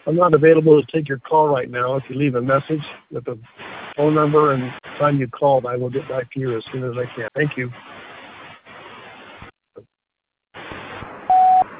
I'm not available to take your call right now. If you leave a message with the phone number and time you called, I will get back to you as soon as I can. Thank you.